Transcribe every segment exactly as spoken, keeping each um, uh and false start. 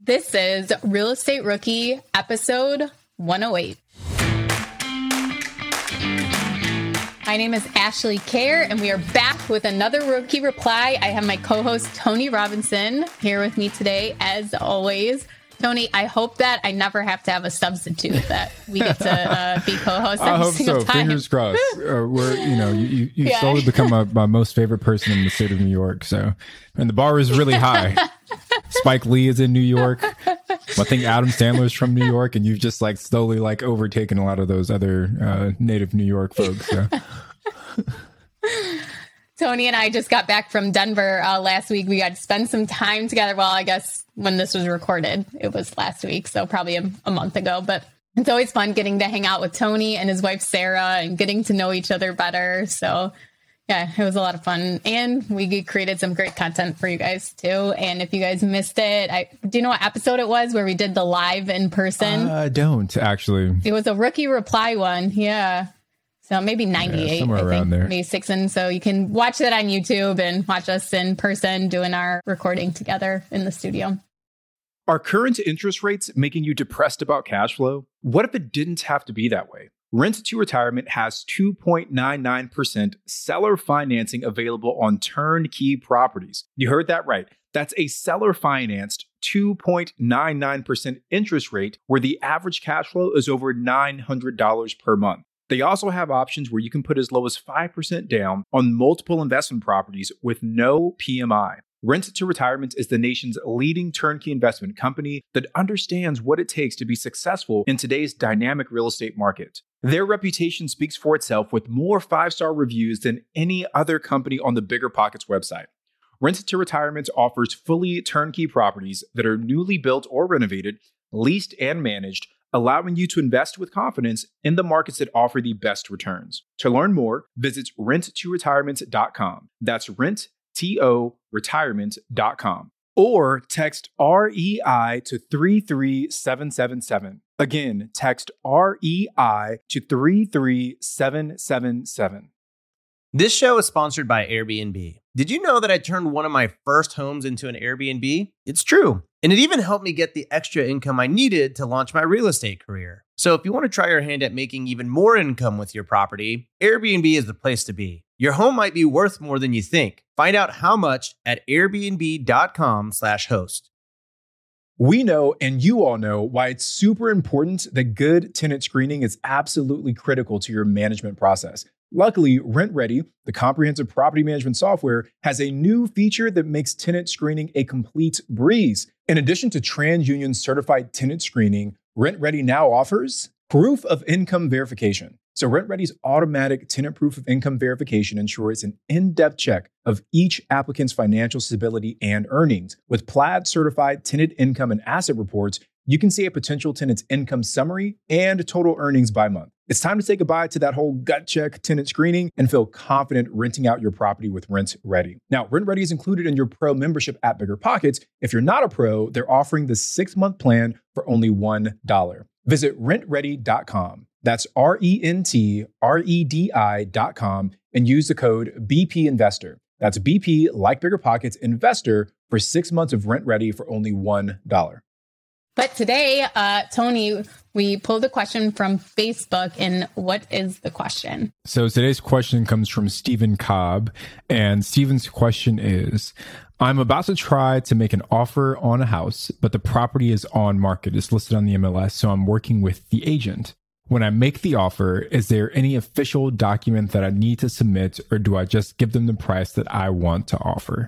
This is Real Estate Rookie, episode one oh eight. My name is Ashley Kerr, and we are back with another Rookie Reply. I have my co-host, Tony Robinson, here with me today, as always. Tony, I hope that I never have to have a substitute, that we get to uh, be co-hosts every I hope single so. time. Fingers crossed. uh, we're, you know, you, you, you Yeah. slowly become my, my most favorite person in the state of New York. So, and the bar is really high. Spike Lee is in New York. I think Adam Sandler's from New York, and you've just like slowly like overtaken a lot of those other uh, native New York folks. So. Tony and I just got back from Denver uh, last week. We got to spend some time together. Well, I guess when this was recorded, it was last week, so probably a, a month ago. But it's always fun getting to hang out with Tony and his wife, Sarah, and getting to know each other better. So, yeah, it was a lot of fun. And we created some great content for you guys, too. And if you guys missed it, I do you know what episode it was where we did the live in person? I uh, don't, actually. It was a Rookie Reply one. Yeah. So maybe ninety-eight, yeah, somewhere I around think, there. maybe six. And so you can watch that on YouTube and watch us in person doing our recording together in the studio. Are current interest rates making you depressed about cash flow? What if it didn't have to be that way? Rent to Retirement has two point nine nine percent seller financing available on turnkey properties. You heard that right. That's a seller financed two point nine nine percent interest rate where the average cash flow is over nine hundred dollars per month. They also have options where you can put as low as five percent down on multiple investment properties with no P M I. Rent to Retirement is the nation's leading turnkey investment company that understands what it takes to be successful in today's dynamic real estate market. Their reputation speaks for itself with more five-star reviews than any other company on the BiggerPockets website. Rent to Retirement offers fully turnkey properties that are newly built or renovated, leased and managed, allowing you to invest with confidence in the markets that offer the best returns. To learn more, visit rent to retirement dot com. That's rent, T O, retirement dot com. Or text R E I to three three seven seven seven. Again, text R E I to three three seven seven seven. This show is sponsored by Airbnb. Did you know that I turned one of my first homes into an Airbnb? It's true. And it even helped me get the extra income I needed to launch my real estate career. So if you want to try your hand at making even more income with your property, Airbnb is the place to be. Your home might be worth more than you think. Find out how much at airbnb.com slash host. We know, and you all know, why it's super important that good tenant screening is absolutely critical to your management process. Luckily, RentRedi, the comprehensive property management software, has a new feature that makes tenant screening a complete breeze. In addition to TransUnion certified tenant screening, RentRedi now offers proof of income verification. So RentRedi's automatic tenant proof of income verification ensures an in-depth check of each applicant's financial stability and earnings. With Plaid certified tenant income and asset reports, you can see a potential tenant's income summary and total earnings by month. It's time to say goodbye to that whole gut check tenant screening and feel confident renting out your property with RentRedi. Now, RentRedi is included in your pro membership at BiggerPockets. If you're not a pro, they're offering the six-month plan for only one dollar. Visit rent ready dot com. That's R E N T R E D I dot com and use the code B P Investor. That's B P, like BiggerPockets, Investor for six months of RentRedi for only one dollar. But today, uh, Tony, we pulled a question from Facebook. And what is the question? So today's question comes from Stephen Cobb. And Stephen's question is, I'm about to try to make an offer on a house, but the property is on market. It's listed on the M L S, so I'm working with the agent. When I make the offer, is there any official document that I need to submit, or do I just give them the price that I want to offer?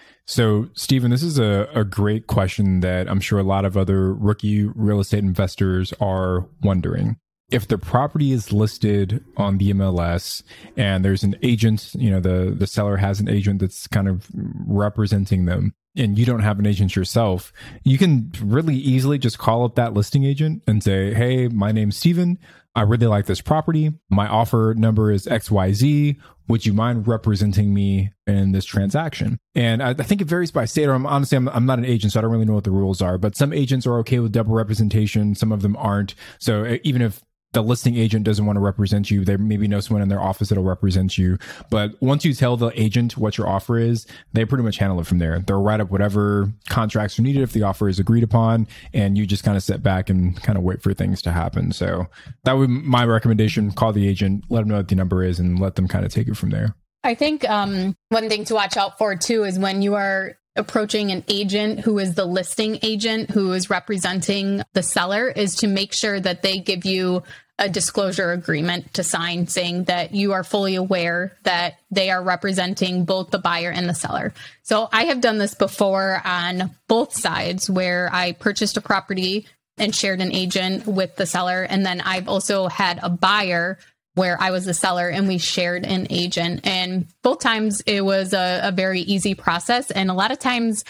So, Stephen, this is a, a great question that I'm sure a lot of other rookie real estate investors are wondering. If the property is listed on the M L S and there's an agent, you know, the, the seller has an agent that's kind of representing them, and you don't have an agent yourself, you can really easily just call up that listing agent and say, hey, my name's Stephen. I really like this property. My offer number is X Y Z. Would you mind representing me in this transaction? And I, I think it varies by state. Or I'm, honestly, I'm, I'm not an agent, so I don't really know what the rules are. But some agents are okay with double representation. Some of them aren't. So even if the listing agent doesn't want to represent you. They maybe know someone in their office that'll represent you. But once you tell the agent what your offer is, they pretty much handle it from there. They'll write up whatever contracts are needed if the offer is agreed upon, and you just kind of sit back and kind of wait for things to happen. So that would be my recommendation. Call the agent, let them know what the number is, and let them kind of take it from there. I think um, one thing to watch out for too is when you are approaching an agent who is the listing agent who is representing the seller, is to make sure that they give you a disclosure agreement to sign saying that you are fully aware that they are representing both the buyer and the seller. So I have done this before on both sides where I purchased a property and shared an agent with the seller. And then I've also had a buyer where I was the seller and we shared an agent. And both times it was a, a very easy process. And a lot of times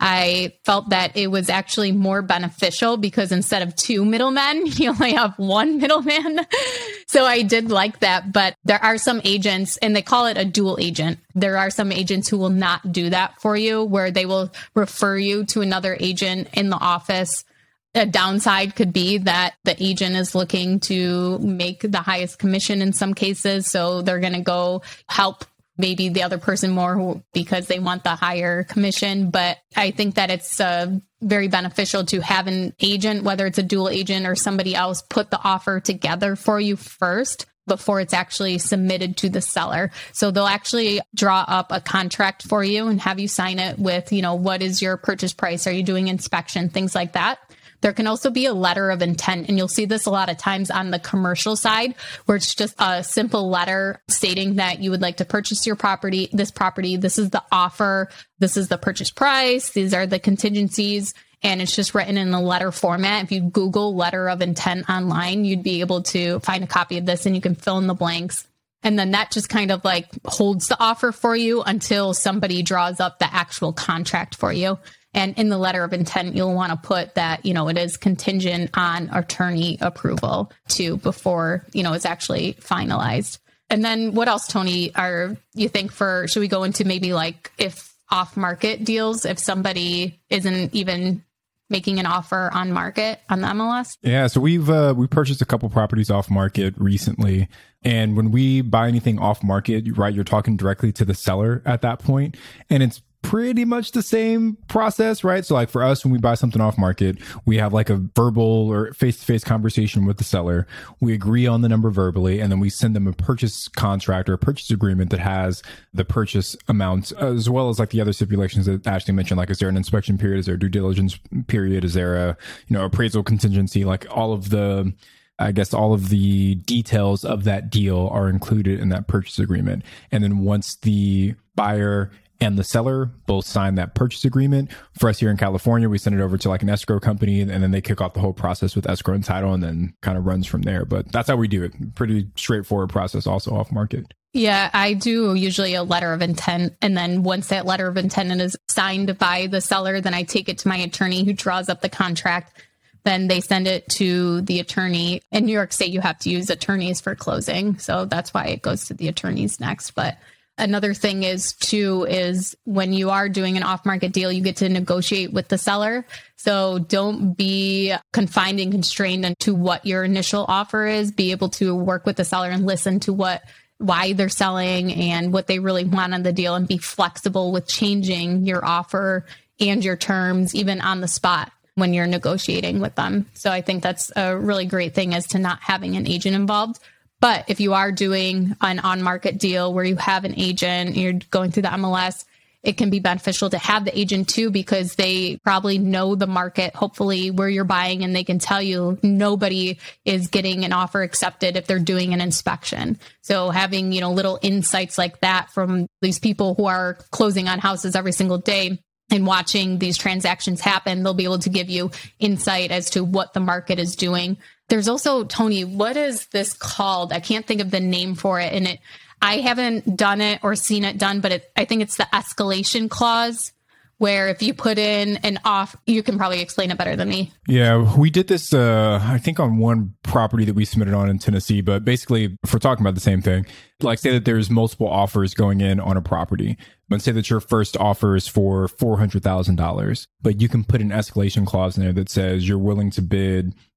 I felt that it was actually more beneficial because instead of two middlemen, you only have one middleman. So I did like that. But there are some agents, and they call it a dual agent. There are some agents who will not do that for you, where they will refer you to another agent in the office. A downside could be that the agent is looking to make the highest commission in some cases. So they're going to go help maybe the other person more because they want the higher commission. But I think that it's uh, very beneficial to have an agent, whether it's a dual agent or somebody else, put the offer together for you first before it's actually submitted to the seller. So they'll actually draw up a contract for you and have you sign it with, you know, what is your purchase price? Are you doing inspection? Things like that. There can also be a letter of intent, and you'll see this a lot of times on the commercial side, where it's just a simple letter stating that you would like to purchase your property, this property, this is the offer, this is the purchase price, these are the contingencies, and it's just written in a letter format. If you Google letter of intent online, you'd be able to find a copy of this and you can fill in the blanks. And then that just kind of like holds the offer for you until somebody draws up the actual contract for you. And in the letter of intent, you'll want to put that, you know, it is contingent on attorney approval too before, you know, it's actually finalized. And then what else, Tony, are you think for, should we go into maybe like if off market deals, if somebody isn't even making an offer on market on the M L S? Yeah, so we've uh, we purchased a couple properties off market recently. And when we buy anything off market, right, you're talking directly to the seller at that point. And it's pretty much the same process, right? So like for us, when we buy something off market, we have like a verbal or face-to-face conversation with the seller. We agree on the number verbally, and then we send them a purchase contract or a purchase agreement that has the purchase amount, as well as like the other stipulations that Ashley mentioned. Like, is there an inspection period? Is there a due diligence period? Is there a, you know, appraisal contingency? Like all of the, I guess all of the details of that deal are included in that purchase agreement. And then once the buyer and the seller both sign that purchase agreement, for us here in California, we send it over to like an escrow company, and then they kick off the whole process with escrow and title, and then kind of runs from there. But that's how we do it. Pretty straightforward process also off market. Yeah, I do usually a letter of intent. And then once that letter of intent is signed by the seller, then I take it to my attorney who draws up the contract. Then they send it to the attorney. In New York State, you have to use attorneys for closing. So that's why it goes to the attorneys next. But another thing is too, is when you are doing an off-market deal, you get to negotiate with the seller. So don't be confined and constrained into what your initial offer is. Be able to work with the seller and listen to what, why they're selling and what they really want on the deal, and be flexible with changing your offer and your terms, even on the spot when you're negotiating with them. So I think that's a really great thing, is to not having an agent involved. But if you are doing an on-market deal where you have an agent, you're going through the M L S, it can be beneficial to have the agent too, because they probably know the market, hopefully, where you're buying, and they can tell you nobody is getting an offer accepted if they're doing an inspection. So having, you know, little insights like that from these people who are closing on houses every single day and watching these transactions happen, they'll be able to give you insight as to what the market is doing. There's also, Tony, what is this called? I can't think of the name for it. And it, I haven't done it or seen it done, but it, I think it's the escalation clause, where if you put in an off, you can probably explain it better than me. Yeah, we did this, uh, I think on one property that we submitted on in Tennessee, but basically if we're talking about the same thing, like say that there's multiple offers going in on a property, but say that your first offer is for four hundred thousand dollars, but you can put an escalation clause in there that says you're willing to bid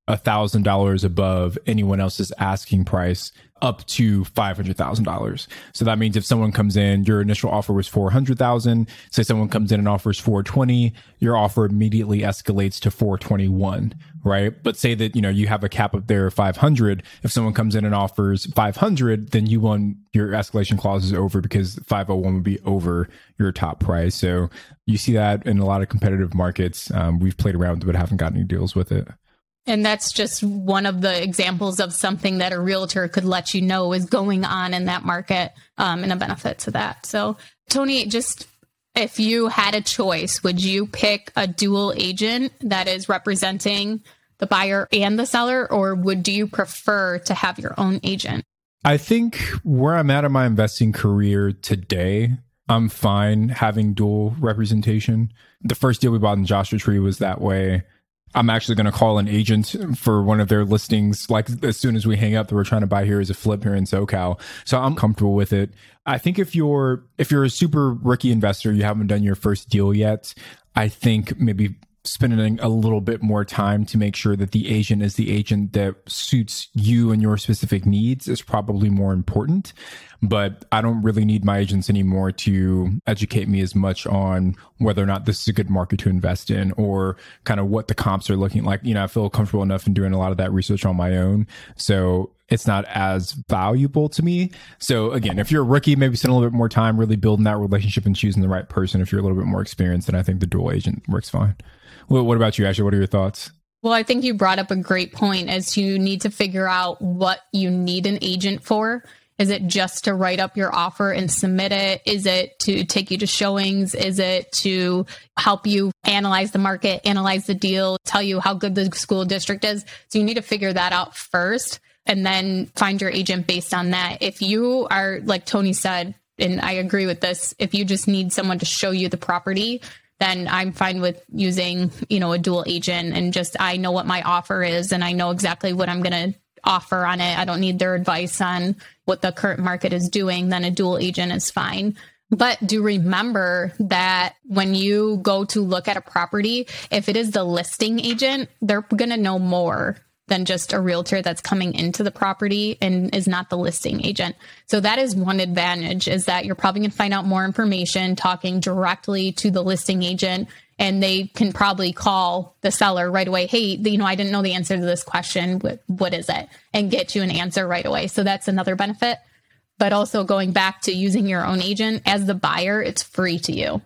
one thousand dollars above anyone else's asking price up to five hundred thousand dollars. So that means if someone comes in, your initial offer was four hundred thousand dollars. Say someone comes in and offers four hundred twenty thousand dollars, your offer immediately escalates to four hundred twenty-one thousand dollars, right? But say that, you know, you have a cap up there of five hundred. If someone comes in and offers five hundred, then you won, your escalation clause is over because five oh one would be over your top price. So you see that in a lot of competitive markets. Um, we've played around with it, but haven't gotten any deals with it. And that's just one of the examples of something that a realtor could let you know is going on in that market, um, and a benefit to that. So, Tony, just if you had a choice, would you pick a dual agent that is representing the buyer and the seller, or would do you prefer to have your own agent? I think where I'm at in my investing career today, I'm fine having dual representation. The first deal we bought in Joshua Tree was that way. I'm actually going to call an agent for one of their listings, like as soon as we hang up, that we're trying to buy here as a flip here in SoCal. So I'm comfortable with it. I think if you're, if you're a super rookie investor, you haven't done your first deal yet, I think maybe spending a little bit more time to make sure that the agent is the agent that suits you and your specific needs is probably more important. But I don't really need my agents anymore to educate me as much on whether or not this is a good market to invest in or kind of what the comps are looking like. You know, I feel comfortable enough in doing a lot of that research on my own. So it's not as valuable to me. So again, if you're a rookie, maybe spend a little bit more time really building that relationship and choosing the right person. If you're a little bit more experienced, then I think the dual agent works fine. Well, what about you, Ashley? What are your thoughts? Well, I think you brought up a great point, as you need to figure out what you need an agent for. Is it just to write up your offer and submit it? Is it to take you to showings? Is it to help you analyze the market, analyze the deal, tell you how good the school district is? So you need to figure that out first and then find your agent based on that. If you are, like Tony said, and I agree with this, if you just need someone to show you the property, then I'm fine with using, you know, a dual agent, and just, I know what my offer is and I know exactly what I'm going to offer on it. I don't need their advice on what the current market is doing. Then a dual agent is fine. But do remember that when you go to look at a property, if it is the listing agent, they're going to know more than just a realtor that's coming into the property and is not the listing agent. So that is one advantage, is that you're probably going to find out more information talking directly to the listing agent, and they can probably call the seller right away. Hey, you know, I didn't know the answer to this question. What, what is it? And get you an answer right away. So that's another benefit. But also going back to using your own agent, as the buyer, it's free to you.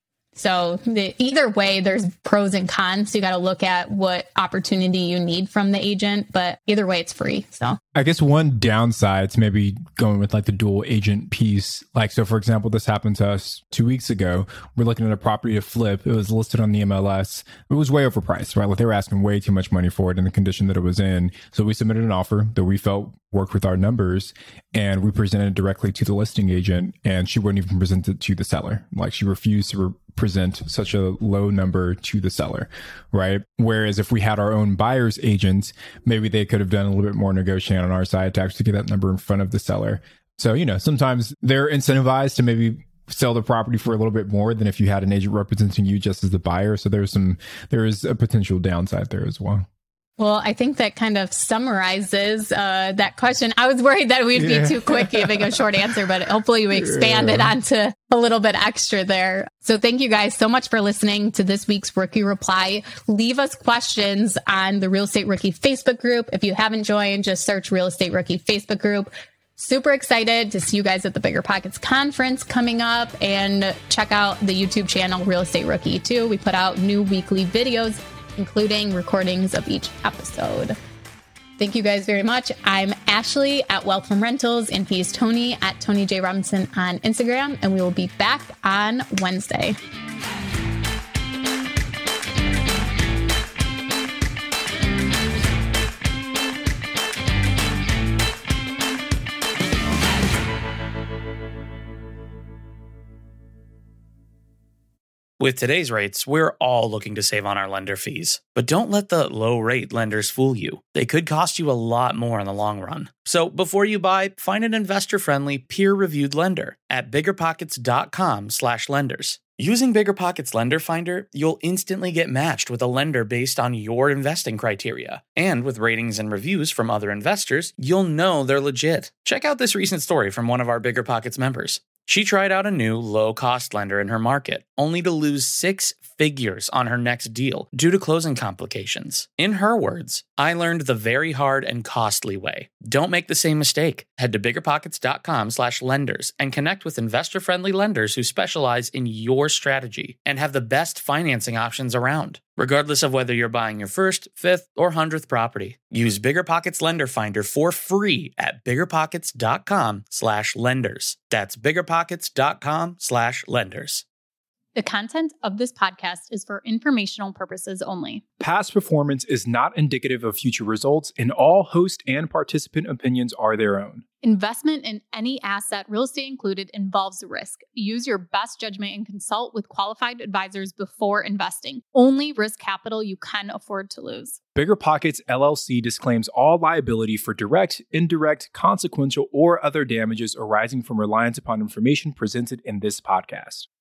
So the, either way, there's pros and cons. So you got to look at what opportunity you need from the agent, but either way, it's free. So I guess one downside to maybe going with like the dual agent piece, like, so for example, this happened to us two weeks ago. We're looking at a property to flip. It was listed on the M L S. It was way overpriced, right? Like they were asking way too much money for it in the condition that it was in. So we submitted an offer that we felt worked with our numbers, and we presented directly to the listing agent, and she wouldn't even present it to the seller. Like she refused to re- present such a low number to the seller, right? Whereas if we had our own buyer's agent, maybe they could have done a little bit more negotiating on our side to actually get that number in front of the seller. So, you know, sometimes they're incentivized to maybe sell the property for a little bit more than if you had an agent representing you just as the buyer. So there's some, there is a potential downside there as well. Well, I think that kind of summarizes uh, that question. I was worried that we'd yeah. be too quick giving a short answer, but hopefully we expanded yeah. onto a little bit extra there. So thank you guys so much for listening to this week's Rookie Reply. Leave us questions on the Real Estate Rookie Facebook group. If you haven't joined, just search Real Estate Rookie Facebook group. Super excited to see you guys at the Bigger Pockets conference coming up, and check out the YouTube channel Real Estate Rookie too. We put out new weekly videos, including recordings of each episode. Thank you guys very much. I'm Ashley at Wealth from Rentals, and he's Tony at Tony J. Robinson on Instagram, and we will be back on Wednesday. With today's rates, we're all looking to save on our lender fees. But don't let the low-rate lenders fool you. They could cost you a lot more in the long run. So before you buy, find an investor-friendly, peer-reviewed lender at biggerpockets.com slash lenders. Using BiggerPockets Lender Finder, you'll instantly get matched with a lender based on your investing criteria. And with ratings and reviews from other investors, you'll know they're legit. Check out this recent story from one of our BiggerPockets members. She tried out a new low-cost lender in her market, only to lose six figures on her next deal due to closing complications. In her words, "I learned the very hard and costly way. Don't make the same mistake. Head to biggerpockets.com slash lenders and connect with investor-friendly lenders who specialize in your strategy and have the best financing options around, regardless of whether you're buying your first, fifth, or hundredth property. Use BiggerPockets Lender Finder for free at biggerpockets.com slash lenders. That's biggerpockets.com slash lenders. The content of this podcast is for informational purposes only. Past performance is not indicative of future results, and all host and participant opinions are their own. Investment in any asset, real estate included, involves risk. Use your best judgment and consult with qualified advisors before investing. Only risk capital you can afford to lose. BiggerPockets L L C disclaims all liability for direct, indirect, consequential, or other damages arising from reliance upon information presented in this podcast.